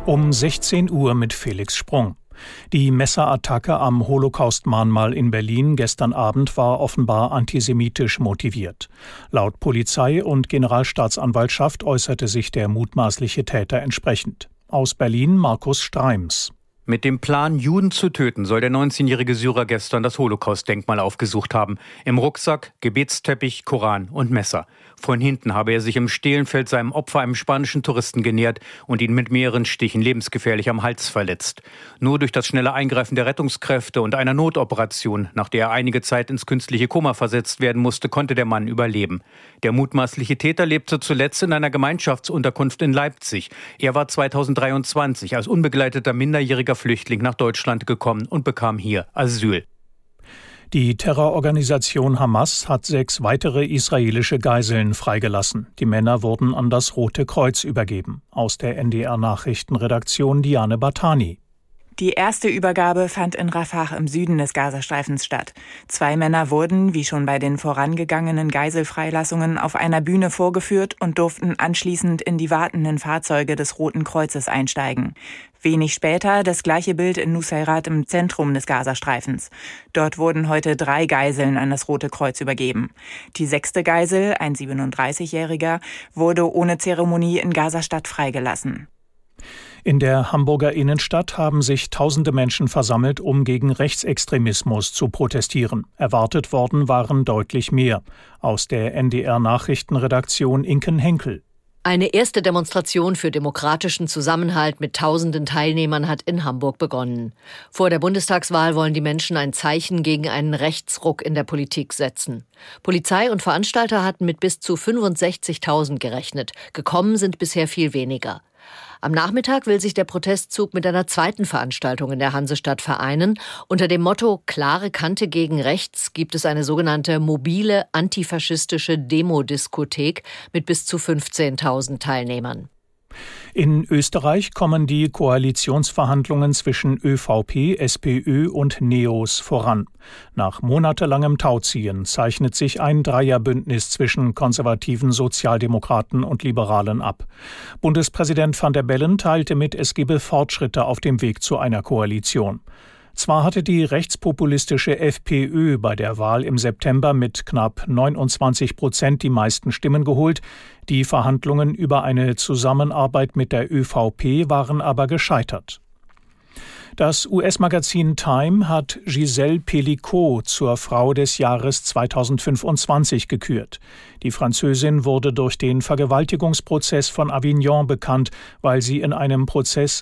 Um 16 Uhr mit Felix Sprung. Die Messerattacke am Holocaust-Mahnmal in Berlin gestern Abend war offenbar antisemitisch motiviert. Laut Polizei und Generalstaatsanwaltschaft äußerte sich der mutmaßliche Täter entsprechend. Aus Berlin Markus Streims. Mit dem Plan, Juden zu töten, soll der 19-jährige Syrer gestern das Holocaust-Denkmal aufgesucht haben. Im Rucksack, Gebetsteppich, Koran und Messer. Von hinten habe er sich im Stehlenfeld seinem Opfer, einem spanischen Touristen, genähert und ihn mit mehreren Stichen lebensgefährlich am Hals verletzt. Nur durch das schnelle Eingreifen der Rettungskräfte und einer Notoperation, nach der er einige Zeit ins künstliche Koma versetzt werden musste, konnte der Mann überleben. Der mutmaßliche Täter lebte zuletzt in einer Gemeinschaftsunterkunft in Leipzig. Er war 2023 als unbegleiteter minderjähriger Flüchtling nach Deutschland gekommen und bekam hier Asyl. Die Terrororganisation Hamas hat 6 weitere israelische Geiseln freigelassen. Die Männer wurden an das Rote Kreuz übergeben. Aus der NDR-Nachrichtenredaktion Diane Batani. Die erste Übergabe fand in Rafah im Süden des Gazastreifens statt. 2 Männer wurden, wie schon bei den vorangegangenen Geiselfreilassungen, auf einer Bühne vorgeführt und durften anschließend in die wartenden Fahrzeuge des Roten Kreuzes einsteigen. Wenig später das gleiche Bild in Nuseirat im Zentrum des Gazastreifens. Dort wurden heute 3 Geiseln an das Rote Kreuz übergeben. Die 6. Geisel, ein 37-Jähriger, wurde ohne Zeremonie in Gazastadt freigelassen. In der Hamburger Innenstadt haben sich tausende Menschen versammelt, um gegen Rechtsextremismus zu protestieren. Erwartet worden waren deutlich mehr. Aus der NDR-Nachrichtenredaktion Inken Henkel. Eine erste Demonstration für demokratischen Zusammenhalt mit tausenden Teilnehmern hat in Hamburg begonnen. Vor der Bundestagswahl wollen die Menschen ein Zeichen gegen einen Rechtsruck in der Politik setzen. Polizei und Veranstalter hatten mit bis zu 65.000 gerechnet. Gekommen sind bisher viel weniger. Am Nachmittag will sich der Protestzug mit einer zweiten Veranstaltung in der Hansestadt vereinen. Unter dem Motto »Klare Kante gegen Rechts« gibt es eine sogenannte mobile antifaschistische Demodiskothek mit bis zu 15.000 Teilnehmern. In Österreich kommen die Koalitionsverhandlungen zwischen ÖVP, SPÖ und NEOS voran. Nach monatelangem Tauziehen zeichnet sich ein Dreierbündnis zwischen konservativen Sozialdemokraten und Liberalen ab. Bundespräsident Van der Bellen teilte mit, es gebe Fortschritte auf dem Weg zu einer Koalition. Zwar hatte die rechtspopulistische FPÖ bei der Wahl im September mit knapp 29% die meisten Stimmen geholt, die Verhandlungen über eine Zusammenarbeit mit der ÖVP waren aber gescheitert. Das US-Magazin Time hat Gisèle Pelicot zur Frau des Jahres 2025 gekürt. Die Französin wurde durch den Vergewaltigungsprozess von Avignon bekannt, weil sie einen Prozess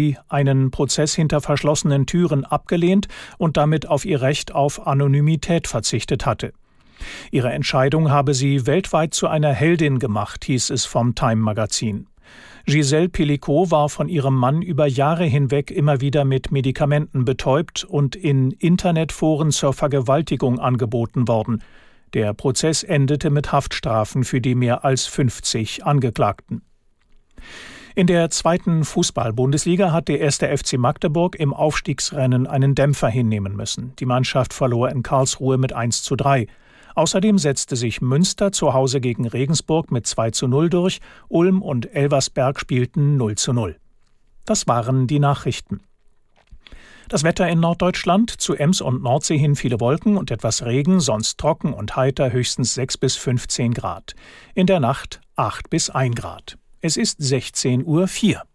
hinter verschlossenen Türen abgelehnt und damit auf ihr Recht auf Anonymität verzichtet hatte. Ihre Entscheidung habe sie weltweit zu einer Heldin gemacht, hieß es vom Time-Magazin. Gisèle Pelicot war von ihrem Mann über Jahre hinweg immer wieder mit Medikamenten betäubt und in Internetforen zur Vergewaltigung angeboten worden. Der Prozess endete mit Haftstrafen für die mehr als 50 Angeklagten. In der 2. Fußball-Bundesliga hat der 1. FC Magdeburg im Aufstiegsrennen einen Dämpfer hinnehmen müssen. Die Mannschaft verlor in Karlsruhe mit 1:3. Außerdem setzte sich Münster zu Hause gegen Regensburg mit 2:0 durch, Ulm und Elversberg spielten 0:0. Das waren die Nachrichten. Das Wetter in Norddeutschland, zu Ems und Nordsee hin viele Wolken und etwas Regen, sonst trocken und heiter, höchstens 6 bis 15 Grad. In der Nacht 8 bis 1 Grad. Es ist 16:04 Uhr.